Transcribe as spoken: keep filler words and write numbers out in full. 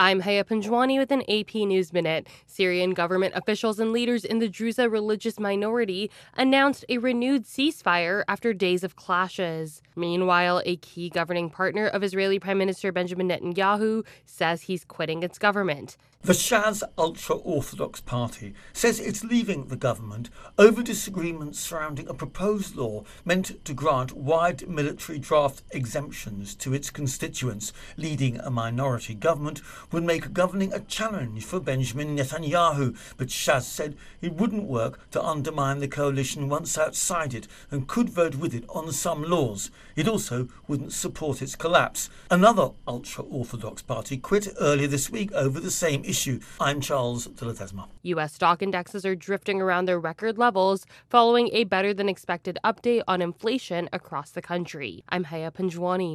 I'm Haya Panjwani with an A P News Minute. Syrian government officials and leaders in the Druze religious minority announced a renewed ceasefire after days of clashes. Meanwhile, a key governing partner of Israeli Prime Minister Benjamin Netanyahu says he's quitting its government. The Shas ultra-Orthodox party says it's leaving the government over disagreements surrounding a proposed law meant to grant wide military draft exemptions to its constituents. Leading a minority government would make governing a challenge for Benjamin Netanyahu, but Shas said it wouldn't work to undermine the coalition once outside it and could vote with it on some laws. It also wouldn't support its collapse. Another ultra-Orthodox party quit earlier this week over the same issue. Issue. I'm Charles de Ledesma. U S stock indexes are drifting around their record levels following a better than expected update on inflation across the country. I'm Haya Panjwani.